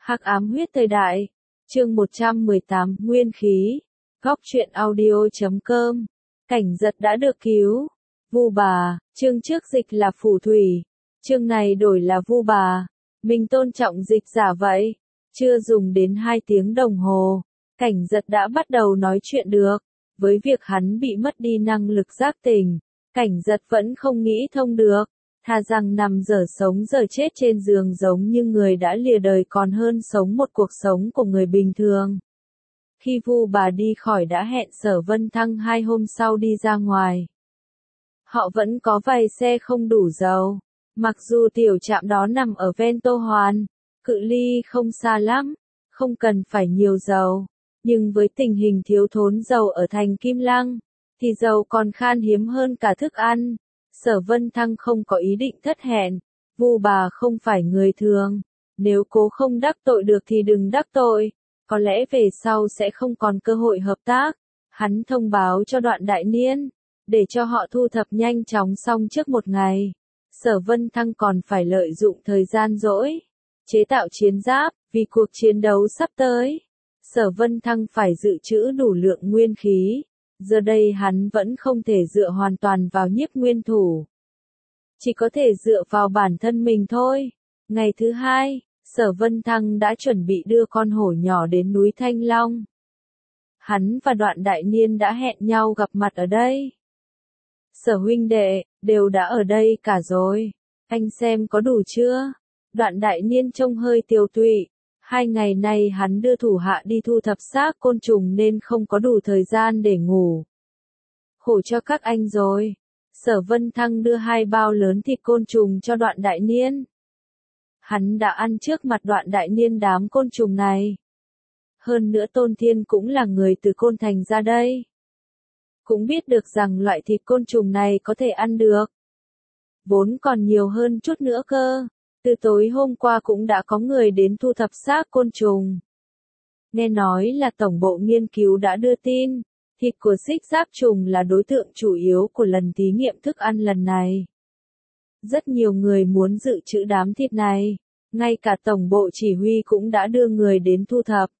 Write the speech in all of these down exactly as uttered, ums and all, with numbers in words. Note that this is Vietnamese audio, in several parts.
Hắc ám huyết thời đại. Chương một trăm mười tám, Nguyên khí. Góc truyện audio chấm com. Cảnh giật đã được cứu. Vu bà, chương trước dịch là phù thủy. Chương này đổi là vu bà. Mình tôn trọng dịch giả vậy. Chưa dùng đến hai tiếng đồng hồ. Cảnh giật đã bắt đầu nói chuyện được. Với việc hắn bị mất đi năng lực giác tỉnh, cảnh giật vẫn không nghĩ thông được. Thà rằng nằm giờ sống giờ chết trên giường giống như người đã lìa đời còn hơn sống một cuộc sống của người bình thường. Khi vu bà đi khỏi đã hẹn Sở Vân Thăng hai hôm sau đi ra ngoài. Họ vẫn có vài xe không đủ dầu. Mặc dù tiểu trạm đó nằm ở ven Tô Hoàn, cự ly không xa lắm, không cần phải nhiều dầu. Nhưng với tình hình thiếu thốn dầu ở thành Kim Lăng, thì dầu còn khan hiếm hơn cả thức ăn. Sở Vân Thăng không có ý định thất hẹn, vu bà không phải người thường, nếu cố không đắc tội được thì đừng đắc tội, có lẽ về sau sẽ không còn cơ hội hợp tác. Hắn thông báo cho Đoạn Đại Niên, để cho họ thu thập nhanh chóng xong trước một ngày. Sở Vân Thăng còn phải lợi dụng thời gian rỗi, chế tạo chiến giáp, vì cuộc chiến đấu sắp tới. Sở Vân Thăng phải dự trữ đủ lượng nguyên khí. Giờ đây hắn vẫn không thể dựa hoàn toàn vào Nhiếp Nguyên Thủ. Chỉ có thể dựa vào bản thân mình thôi. Ngày thứ hai, Sở Vân Thăng đã chuẩn bị đưa con hổ nhỏ đến núi Thanh Long. Hắn và Đoạn Đại Niên đã hẹn nhau gặp mặt ở đây. Sở huynh đệ, đều đã ở đây cả rồi. Anh xem có đủ chưa? Đoạn Đại Niên trông hơi tiều tụy. Hai ngày nay hắn đưa thủ hạ đi thu thập xác côn trùng nên không có đủ thời gian để ngủ. Khổ cho các anh rồi. Sở Vân Thăng đưa hai bao lớn thịt côn trùng cho Đoạn Đại Niên. Hắn đã ăn trước mặt Đoạn Đại Niên đám côn trùng này. Hơn nữa Tôn Thiên cũng là người từ Côn Thành ra đây. Cũng biết được rằng loại thịt côn trùng này có thể ăn được. Vốn còn nhiều hơn chút nữa cơ. Từ tối hôm qua cũng đã có người đến thu thập xác côn trùng. Nghe nói là Tổng bộ Nghiên cứu đã đưa tin, thịt của xích giáp trùng là đối tượng chủ yếu của lần thí nghiệm thức ăn lần này. Rất nhiều người muốn dự trữ đám thịt này, ngay cả Tổng bộ Chỉ huy cũng đã đưa người đến thu thập.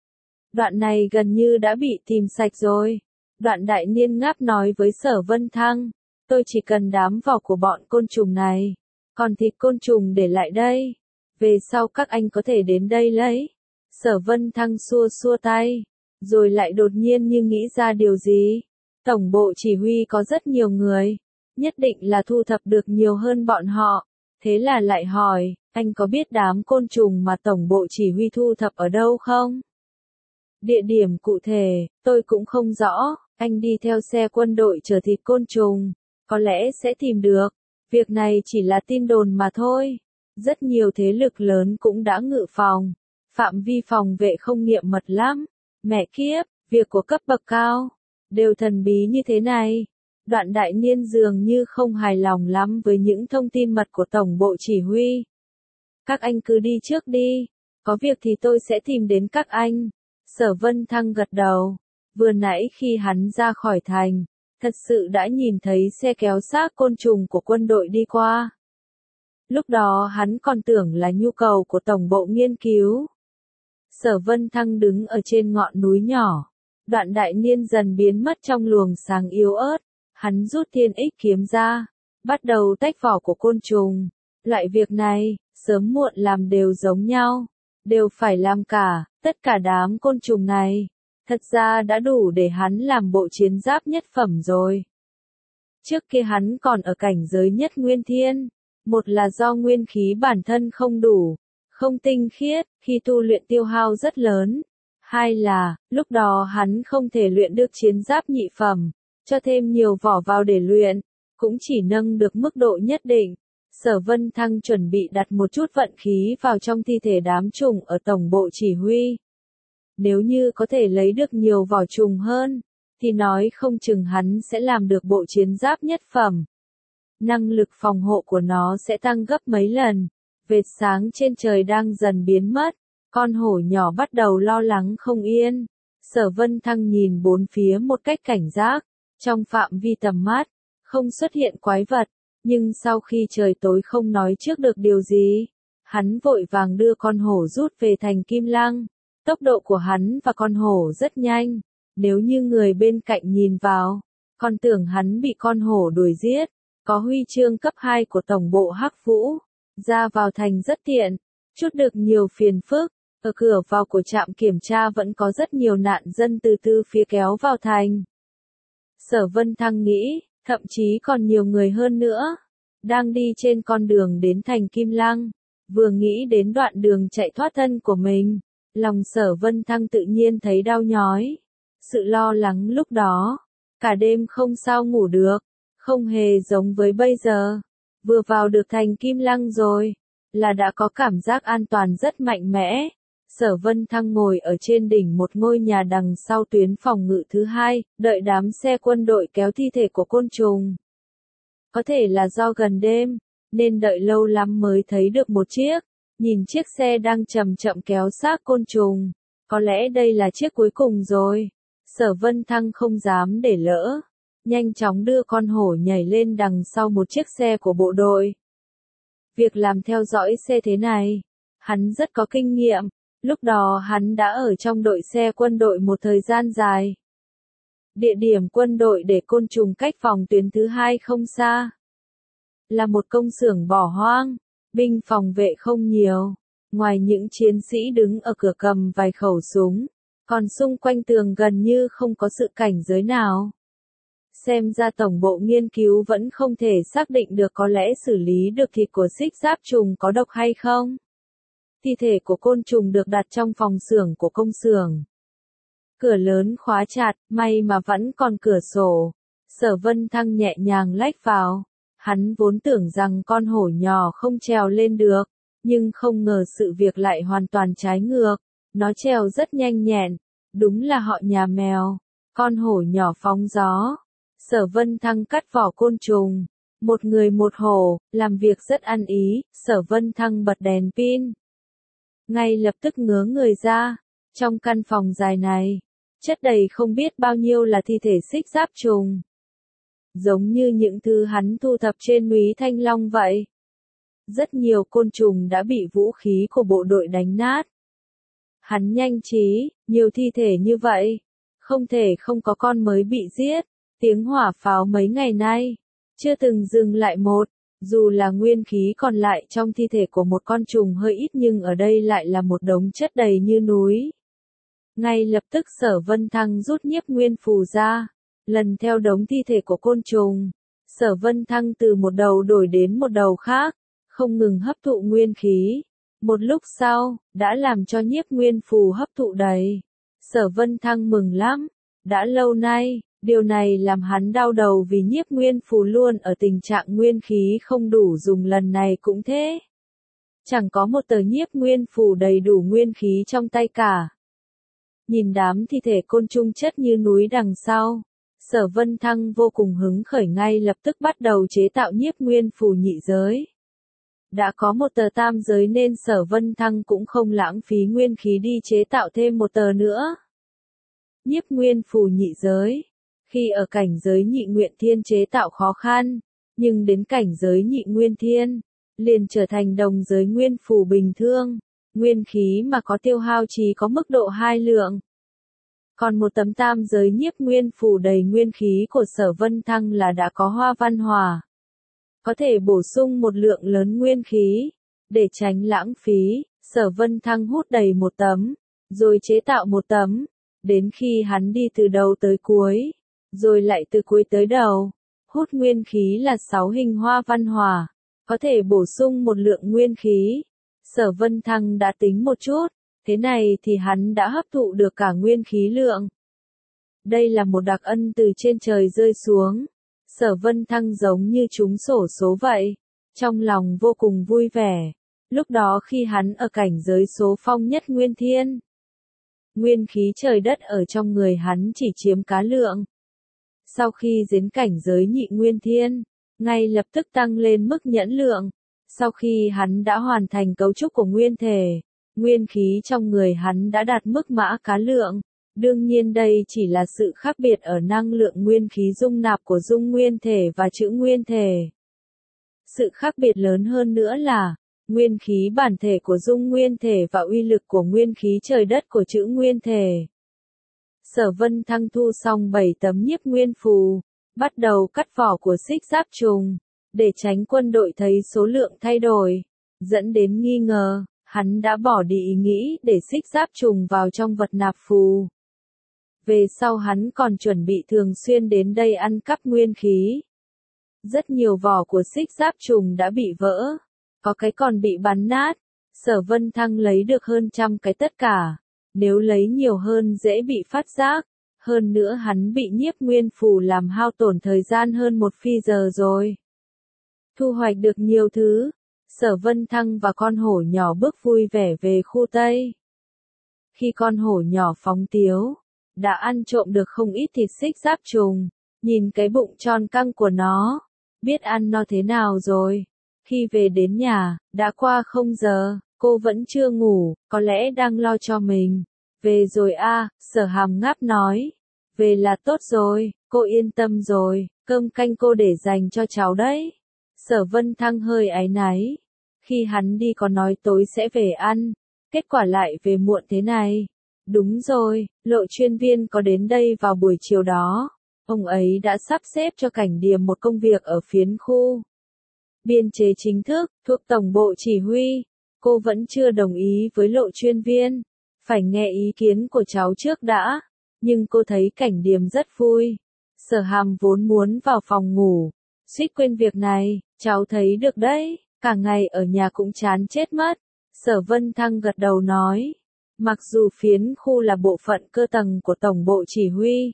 Đoạn này gần như đã bị tìm sạch rồi. Đoạn Đại Niên ngáp nói với Sở Vân Thăng, tôi chỉ cần đám vỏ của bọn côn trùng này. Còn thịt côn trùng để lại đây. Về sau các anh có thể đến đây lấy. Sở Vân Thăng xua xua tay. Rồi lại đột nhiên như nghĩ ra điều gì. Tổng bộ chỉ huy có rất nhiều người. Nhất định là thu thập được nhiều hơn bọn họ. Thế là lại hỏi, anh có biết đám côn trùng mà tổng bộ chỉ huy thu thập ở đâu không? Địa điểm cụ thể, tôi cũng không rõ. Anh đi theo xe quân đội chở thịt côn trùng. Có lẽ sẽ tìm được. Việc này chỉ là tin đồn mà thôi. Rất nhiều thế lực lớn cũng đã ngự phòng. Phạm vi phòng vệ không nghiệm mật lắm. Mẹ kiếp, việc của cấp bậc cao. Đều thần bí như thế này. Đoạn Đại Niên dường như không hài lòng lắm với những thông tin mật của Tổng bộ Chỉ huy. Các anh cứ đi trước đi. Có việc thì tôi sẽ tìm đến các anh. Sở Vân Thăng gật đầu. Vừa nãy khi hắn ra khỏi thành, thật sự đã nhìn thấy xe kéo xác côn trùng của quân đội đi qua. Lúc đó hắn còn tưởng là nhu cầu của Tổng bộ Nghiên cứu. Sở Vân Thăng đứng ở trên ngọn núi nhỏ. Đoạn Đại Niên dần biến mất trong luồng sáng yếu ớt. Hắn rút thiên ích kiếm ra, bắt đầu tách vỏ của côn trùng. Loại việc này, sớm muộn làm đều giống nhau. Đều phải làm cả, tất cả đám côn trùng này. Thật ra đã đủ để hắn làm bộ chiến giáp nhất phẩm rồi. Trước kia hắn còn ở cảnh giới nhất nguyên thiên. Một là do nguyên khí bản thân không đủ, không tinh khiết, khi tu luyện tiêu hao rất lớn. Hai là, lúc đó hắn không thể luyện được chiến giáp nhị phẩm, cho thêm nhiều vỏ vào để luyện, cũng chỉ nâng được mức độ nhất định. Sở Vân Thăng chuẩn bị đặt một chút vận khí vào trong thi thể đám trùng ở Tổng bộ Chỉ huy. Nếu như có thể lấy được nhiều vỏ trùng hơn, thì nói không chừng hắn sẽ làm được bộ chiến giáp nhất phẩm. Năng lực phòng hộ của nó sẽ tăng gấp mấy lần. Vệt sáng trên trời đang dần biến mất. Con hổ nhỏ bắt đầu lo lắng không yên. Sở Vân Thăng nhìn bốn phía một cách cảnh giác. Trong phạm vi tầm mắt, không xuất hiện quái vật. Nhưng sau khi trời tối không nói trước được điều gì. Hắn vội vàng đưa con hổ rút về thành Kim Lăng. Tốc độ của hắn và con hổ rất nhanh. Nếu như người bên cạnh nhìn vào, còn tưởng hắn bị con hổ đuổi giết. Có huy chương cấp hai của tổng bộ Hắc Vũ. Ra vào thành rất tiện. Chút được nhiều phiền phức. Ở cửa vào của trạm kiểm tra vẫn có rất nhiều nạn dân từ tư phía kéo vào thành. Sở Vân Thăng nghĩ, thậm chí còn nhiều người hơn nữa. Đang đi trên con đường đến thành Kim Lăng. Vừa nghĩ đến đoạn đường chạy thoát thân của mình. Lòng Sở Vân Thăng tự nhiên thấy đau nhói. Sự lo lắng lúc đó. Cả đêm không sao ngủ được. Không hề giống với bây giờ. Vừa vào được thành Kim Lăng rồi. Là đã có cảm giác an toàn rất mạnh mẽ. Sở Vân Thăng ngồi ở trên đỉnh một ngôi nhà đằng sau tuyến phòng ngự thứ hai, đợi đám xe quân đội kéo thi thể của côn trùng. Có thể là do gần đêm, nên đợi lâu lắm mới thấy được một chiếc. Nhìn chiếc xe đang chậm chậm kéo xác côn trùng. Có lẽ đây là chiếc cuối cùng rồi. Sở Vân Thăng không dám để lỡ. Nhanh chóng đưa con hổ nhảy lên đằng sau một chiếc xe của bộ đội. Việc làm theo dõi xe thế này, hắn rất có kinh nghiệm. Lúc đó hắn đã ở trong đội xe quân đội một thời gian dài. Địa điểm quân đội để côn trùng cách phòng tuyến thứ hai không xa. Là một công xưởng bỏ hoang, binh phòng vệ không nhiều. Ngoài những chiến sĩ đứng ở cửa cầm vài khẩu súng, còn xung quanh tường gần như không có sự cảnh giới nào. Xem ra tổng bộ nghiên cứu vẫn không thể xác định được có lẽ xử lý được thịt của xích giáp trùng có độc hay không. Thi thể của côn trùng được đặt trong phòng xưởng của công xưởng. Cửa lớn khóa chặt, may mà vẫn còn cửa sổ. Sở Vân Thăng nhẹ nhàng lách vào. Hắn vốn tưởng rằng con hổ nhỏ không trèo lên được, nhưng không ngờ sự việc lại hoàn toàn trái ngược. Nó trèo rất nhanh nhẹn, đúng là họ nhà mèo. Con hổ nhỏ phóng gió. Sở Vân Thăng cắt vỏ côn trùng. Một người một hổ, làm việc rất ăn ý. Sở Vân Thăng bật đèn pin. Ngay lập tức ngớ người ra. Trong căn phòng dài này, chất đầy không biết bao nhiêu là thi thể xích giáp trùng. Giống như những thứ hắn thu thập trên núi Thanh Long vậy. Rất nhiều côn trùng đã bị vũ khí của bộ đội đánh nát. Hắn nhanh trí, nhiều thi thể như vậy. Không thể không có con mới bị giết. Tiếng hỏa pháo mấy ngày nay, chưa từng dừng lại một. Dù là nguyên khí còn lại trong thi thể của một con trùng hơi ít nhưng ở đây lại là một đống chất đầy như núi. Ngay lập tức Sở Vân Thăng rút nhiếp nguyên phù ra. Lần theo đống thi thể của côn trùng. Sở Vân Thăng từ một đầu đổi đến một đầu khác. Không ngừng hấp thụ nguyên khí. Một lúc sau, đã làm cho nhiếp nguyên phù hấp thụ đầy. Sở Vân Thăng mừng lắm. Đã lâu nay, điều này làm hắn đau đầu vì nhiếp nguyên phù luôn ở tình trạng nguyên khí không đủ dùng, lần này cũng thế. Chẳng có một tờ nhiếp nguyên phù đầy đủ nguyên khí trong tay cả. Nhìn đám thi thể côn trùng chất như núi đằng sau. Sở Vân Thăng vô cùng hứng khởi, ngay lập tức bắt đầu chế tạo nhiếp nguyên phù nhị giới. Đã có một tờ tam giới nên Sở Vân Thăng cũng không lãng phí nguyên khí đi chế tạo thêm một tờ nữa. Nhiếp nguyên phù nhị giới. Khi ở cảnh giới nhị nguyện thiên chế tạo khó khăn, nhưng đến cảnh giới nhị nguyên thiên, liền trở thành đồng giới nguyên phù bình thường. Nguyên khí mà có tiêu hao chỉ có mức độ hai lượng. Còn một tấm tam giới nhiếp nguyên phù đầy nguyên khí của Sở Vân Thăng là đã có hoa văn hỏa. Có thể bổ sung một lượng lớn nguyên khí. Để tránh lãng phí, Sở Vân Thăng hút đầy một tấm, rồi chế tạo một tấm. Đến khi hắn đi từ đầu tới cuối, rồi lại từ cuối tới đầu, hút nguyên khí là sáu hình hoa văn hỏa. Có thể bổ sung một lượng nguyên khí. Sở Vân Thăng đã tính một chút. Thế này thì hắn đã hấp thụ được cả nguyên khí lượng. Đây là một đặc ân từ trên trời rơi xuống. Sở Vân Thăng giống như trúng xổ số vậy. Trong lòng vô cùng vui vẻ. Lúc đó khi hắn ở cảnh giới số phong nhất nguyên thiên. Nguyên khí trời đất ở trong người hắn chỉ chiếm cá lượng. Sau khi đến cảnh giới nhị nguyên thiên, ngay lập tức tăng lên mức nhẫn lượng. Sau khi hắn đã hoàn thành cấu trúc của nguyên thể, nguyên khí trong người hắn đã đạt mức mã cá lượng. Đương nhiên đây chỉ là sự khác biệt ở năng lượng nguyên khí dung nạp của dung nguyên thể và chữ nguyên thể. Sự khác biệt lớn hơn nữa là, nguyên khí bản thể của dung nguyên thể và uy lực của nguyên khí trời đất của chữ nguyên thể. Sở Vân Thăng thu xong bảy tấm nhiếp nguyên phù, bắt đầu cắt vỏ của xích giáp trùng, để tránh quân đội thấy số lượng thay đổi, dẫn đến nghi ngờ, hắn đã bỏ đi ý nghĩ để xích giáp trùng vào trong vật nạp phù. Về sau hắn còn chuẩn bị thường xuyên đến đây ăn cắp nguyên khí. Rất nhiều vỏ của xích giáp trùng đã bị vỡ, có cái còn bị bắn nát. Sở Vân Thăng lấy được hơn trăm cái tất cả, nếu lấy nhiều hơn dễ bị phát giác, hơn nữa hắn bị nhiếp nguyên phù làm hao tổn thời gian hơn một phi giờ rồi. Thu hoạch được nhiều thứ, Sở Vân Thăng và con hổ nhỏ bước vui vẻ về khu Tây. Khi con hổ nhỏ phóng tiếu, đã ăn trộm được không ít thịt xích giáp trùng, nhìn cái bụng tròn căng của nó, biết ăn no thế nào rồi. Khi về đến nhà, đã qua không giờ, cô vẫn chưa ngủ, có lẽ đang lo cho mình. Về rồi a, Sở Hàm ngáp nói. Về là tốt rồi, cô yên tâm rồi, cơm canh cô để dành cho cháu đấy. Sở Vân Thăng hơi áy náy. Khi hắn đi có nói tối sẽ về ăn, kết quả lại về muộn thế này. Đúng rồi, Lộ chuyên viên có đến đây vào buổi chiều đó. Ông ấy đã sắp xếp cho Cảnh Điềm một công việc ở phiến khu biên chế chính thức, thuộc Tổng bộ Chỉ huy. Cô vẫn chưa đồng ý với Lộ chuyên viên. Phải nghe ý kiến của cháu trước đã. Nhưng cô thấy Cảnh Điềm rất vui. Sở Hàm vốn muốn vào phòng ngủ. Suýt quên việc này, cháu thấy được đấy. Cả ngày ở nhà cũng chán chết mất. Sở Vân Thăng gật đầu nói. Mặc dù phiến khu là bộ phận cơ tầng của Tổng bộ Chỉ huy,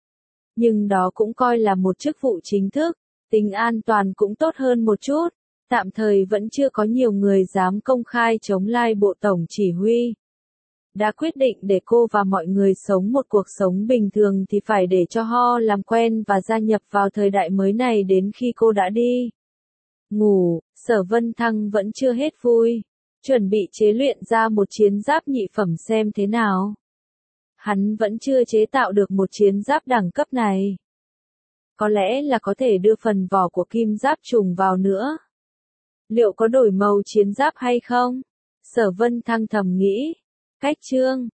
nhưng đó cũng coi là một chức vụ chính thức, tính an toàn cũng tốt hơn một chút. Tạm thời vẫn chưa có nhiều người dám công khai chống lại bộ Tổng Chỉ huy. Đã quyết định để cô và mọi người sống một cuộc sống bình thường thì phải để cho họ làm quen và gia nhập vào thời đại mới này đến khi cô đã đi ngủ. Sở Vân Thăng vẫn chưa hết vui. Chuẩn bị chế luyện ra một chiến giáp nhị phẩm xem thế nào. Hắn vẫn chưa chế tạo được một chiến giáp đẳng cấp này. Có lẽ là có thể đưa phần vỏ của kim giáp trùng vào nữa. Liệu có đổi màu chiến giáp hay không? Sở Vân Thăng thầm nghĩ. Cách chương